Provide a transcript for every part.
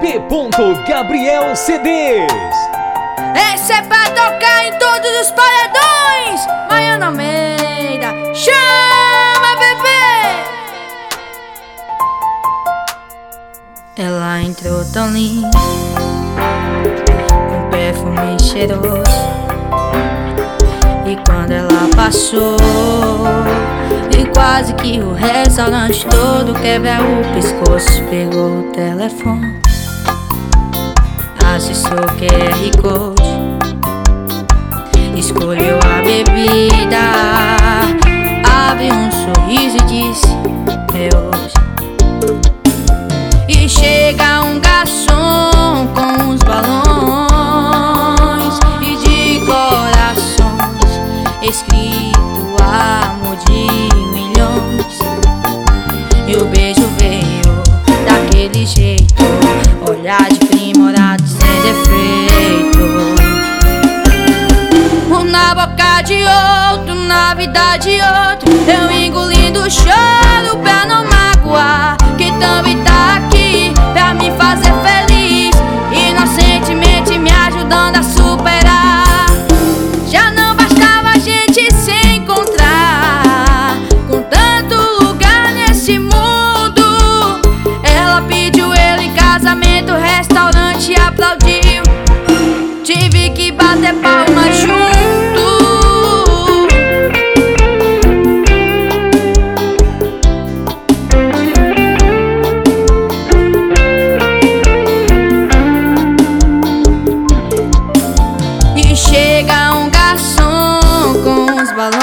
D. Gabriel CDs. Essa é pra tocar em todos os paredões. Maiana Almeida, chama, bebê. Ela entrou tão linda, com perfume cheiroso. E quando ela passou, e quase que o restaurante todo quebra o pescoço. Pegou o telefone, acessou o QR Code, escolheu a bebida, abriu um sorriso e disse: é hoje. E chega um garçom com uns balões e de corações escrito amor de milhões. E o beijo veio daquele jeito, olhar de primorado sem defeito. Um na boca de outro, na vida de outro, eu engolindo o choro pra não magoar. Que também tá aqui pra me fazer feliz, inocentemente me ajudando a superar. Já não bastava a gente se encontrar, com tanto lugar nesse mundo. Ela pediu ele em casamento, o restaurante aplaudiu. Tive que bater palma junto. E chega um garçom com uns balões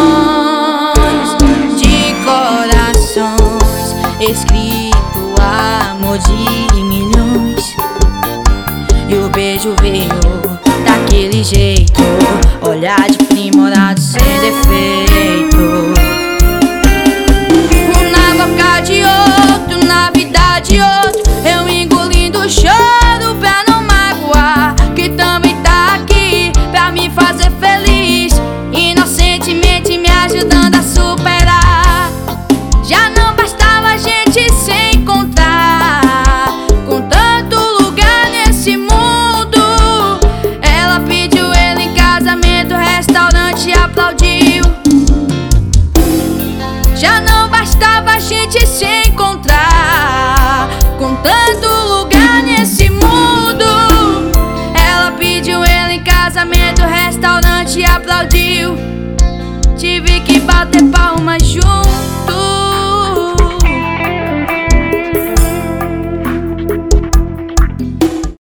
de corações escrito amor de milhões. E o beijo veio daquele jeito, olhar de primorado sem defeito. Um na boca de outro, na vida de outro, eu engolindo o choro pra não magoar. Que também tá aqui pra me fazer feliz, inocentemente me ajudando a superar. Já não bastava a gente se encontrar, com tanto lugar nesse mundo. Ela pediu ele em casamento, o restaurante aplaudiu. Já não bastava a gente se encontrar, com tanto